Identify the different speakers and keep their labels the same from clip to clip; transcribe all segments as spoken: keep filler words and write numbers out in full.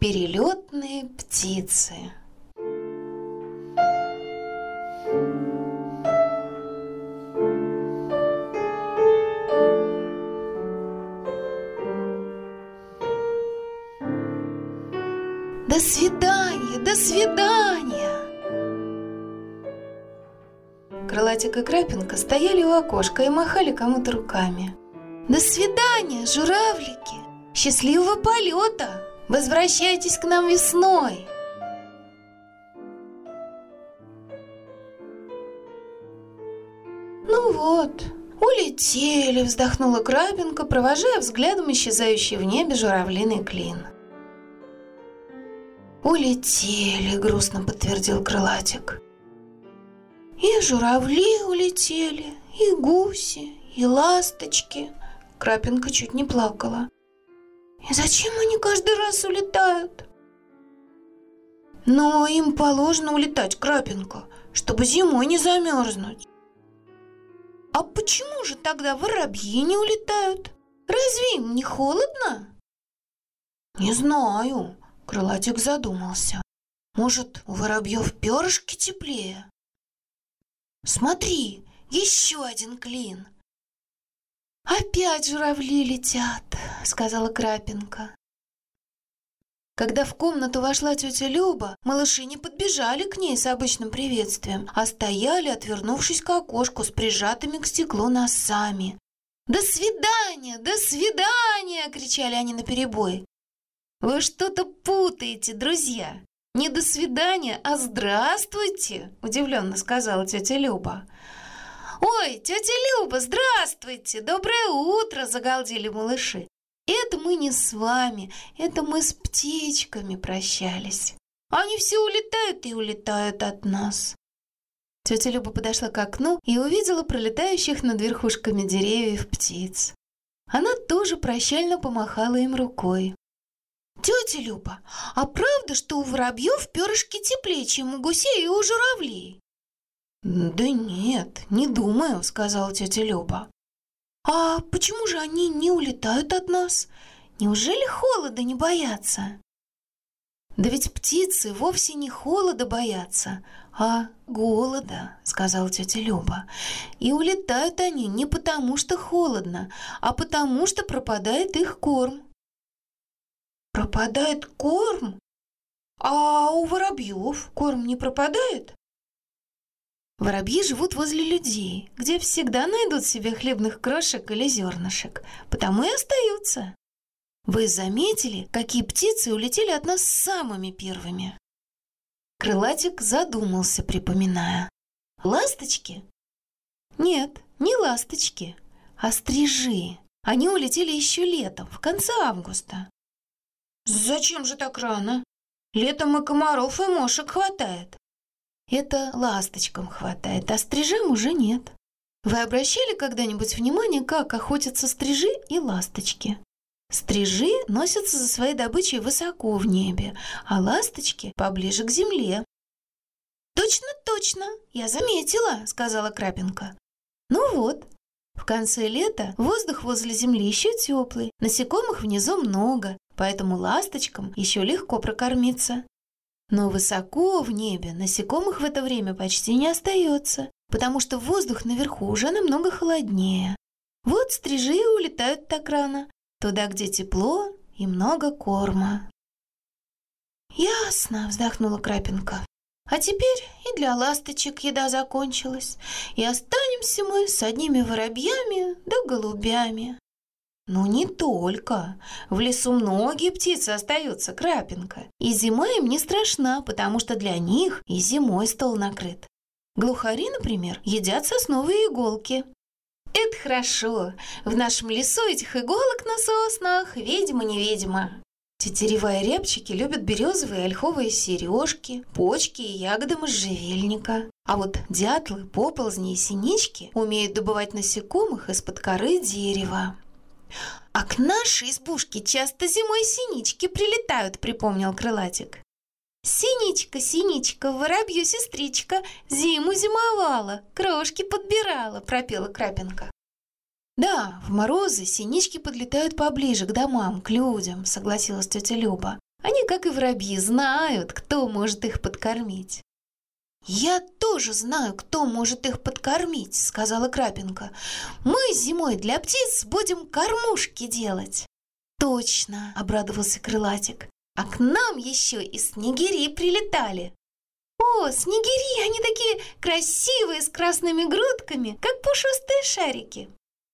Speaker 1: Перелетные птицы. До свидания, до свидания! Крылатик и Крапинка стояли у окошка и махали кому-то руками. До свидания, журавлики! Счастливого полета! Возвращайтесь к нам весной! Ну вот, улетели, вздохнула Крапинка, провожая взглядом исчезающий в небе журавлиный клин. Улетели, грустно подтвердил Крылатик. И журавли улетели, и гуси, и ласточки. Крапинка чуть не плакала. И зачем они каждый раз улетают? Но им положено улетать, Крапинка, чтобы зимой не замерзнуть. А почему же тогда воробьи не улетают? Разве им не холодно? Не знаю, Крылатик задумался. Может, у воробьев перышки теплее? Смотри, еще один клин. «Опять журавли летят», — сказала Крапинка. Когда в комнату вошла тетя Люба, малыши не подбежали к ней с обычным приветствием, а стояли, отвернувшись к окошку с прижатыми к стеклу носами. «До свидания! До свидания!» — кричали они наперебой. «Вы что-то путаете, друзья! Не до свидания, а здравствуйте!» — удивленно сказала тетя Люба. «Ой, тетя Люба, здравствуйте! Доброе утро!» – загалдели малыши. «Это мы не с вами, это мы с птичками прощались. Они все улетают и улетают от нас». Тетя Люба подошла к окну и увидела пролетающих над верхушками деревьев птиц. Она тоже прощально помахала им рукой. «Тетя Люба, а правда, что у воробьев перышки теплее, чем у гусей и у журавлей?» «Да нет, не думаю», — сказала тетя Люба. «А почему же они не улетают от нас? Неужели холода не боятся?» «Да ведь птицы вовсе не холода боятся, а голода», — сказала тетя Люба. «И улетают они не потому, что холодно, а потому, что пропадает их корм». «Пропадает корм? А у воробьев корм не пропадает?» Воробьи живут возле людей, где всегда найдут себе хлебных крошек или зернышек, потому и остаются. Вы заметили, какие птицы улетели от нас самыми первыми? Крылатик задумался, припоминая. Ласточки? Нет, не ласточки, а стрижи. Они улетели еще летом, в конце августа. Зачем же так рано? Летом и комаров, и мошек хватает. Это ласточкам хватает, а стрижам уже нет. Вы обращали когда-нибудь внимание, как охотятся стрижи и ласточки? Стрижи носятся за своей добычей высоко в небе, а ласточки поближе к земле. «Точно, точно, я заметила», — сказала Крапинка. «Ну вот, в конце лета воздух возле земли еще теплый, насекомых внизу много, поэтому ласточкам еще легко прокормиться. Но высоко в небе насекомых в это время почти не остается, потому что воздух наверху уже намного холоднее. Вот стрижи и улетают так рано, туда, где тепло и много корма». «Ясно», — вздохнула Крапинка. «А теперь и для ласточек еда закончилась, и останемся мы с одними воробьями да голубями». «Ну не только. В лесу многие птицы остаются, Крапинка, и зима им не страшна, потому что для них и зимой стол накрыт. Глухари, например, едят сосновые иголки». «Это хорошо. В нашем лесу этих иголок на соснах видимо-невидимо». Тетерева и рябчики любят березовые и ольховые сережки, почки и ягоды можжевельника. А вот дятлы, поползни и синички умеют добывать насекомых из-под коры дерева. «А к нашей избушке часто зимой синички прилетают», — припомнил Крылатик. «Синичка, синичка, воробью сестричка, зиму зимовала, крошки подбирала», — пропела Крапинка. «Да, в морозы синички подлетают поближе к домам, к людям», — согласилась тетя Люба. Они, как и воробьи, знают, кто может их подкормить. «Я тоже знаю, кто может их подкормить», — сказала Крапинка. «Мы зимой для птиц будем кормушки делать». «Точно», — обрадовался Крылатик. «А к нам еще и снегири прилетали». «О, снегири, они такие красивые, с красными грудками, как пушистые шарики».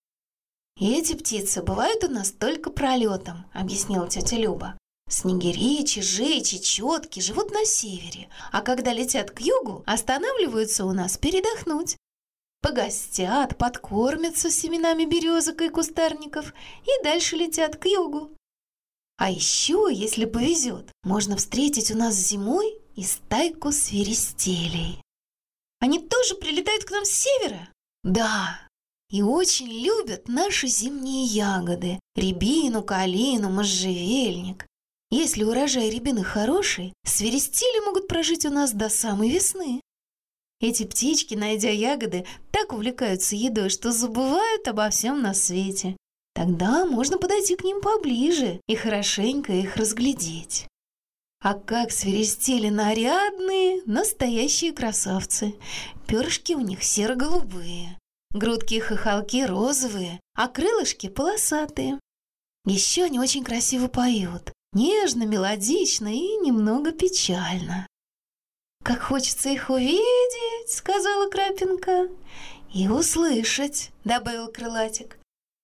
Speaker 1: «Эти птицы бывают у нас только пролетом», — объяснила тетя Люба. «Снегири, чижи, чечетки живут на севере, а когда летят к югу, останавливаются у нас передохнуть. Погостят, подкормятся семенами березок и кустарников и дальше летят к югу. А еще, если повезет, можно встретить у нас зимой и стайку свиристелей. Они тоже прилетают к нам с севера?» «Да, и очень любят наши зимние ягоды – рябину, калину, можжевельник. Если урожай рябины хороший, свиристели могут прожить у нас до самой весны. Эти птички, найдя ягоды, так увлекаются едой, что забывают обо всем на свете. Тогда можно подойти к ним поближе и хорошенько их разглядеть. А как свиристели нарядные, настоящие красавцы. Перышки у них серо-голубые, грудки и хохолки розовые, а крылышки полосатые. Еще они очень красиво поют. Нежно, мелодично и немного печально. «Как хочется их увидеть», — сказала Крапинка. «И услышать», — добавил Крылатик.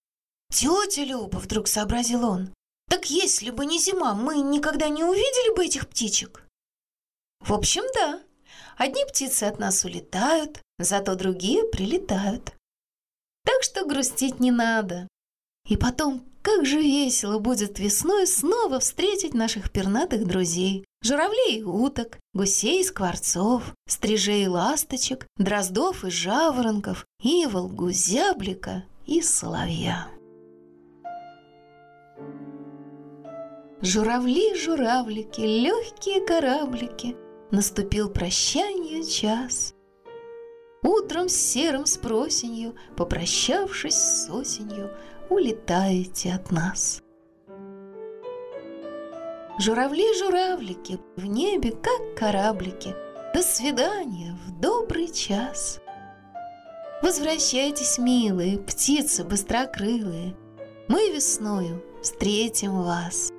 Speaker 1: «Тетя Люба», — вдруг сообразил он, «так если бы не зима, мы никогда не увидели бы этих птичек?» «В общем, да. Одни птицы от нас улетают, зато другие прилетают. Так что грустить не надо. И потом, как же весело будет весной снова встретить наших пернатых друзей. Журавлей и уток, гусей и скворцов, стрижей и ласточек, дроздов и жаворонков, иволгу, зяблика и соловья». Журавли, журавлики, легкие кораблики, наступил прощанье час. Утром с серым с просенью, попрощавшись с осенью, улетаете от нас. Журавли, журавлики, в небе, как кораблики, до свидания в добрый час. Возвращайтесь, милые, птицы быстрокрылые, мы весною встретим вас.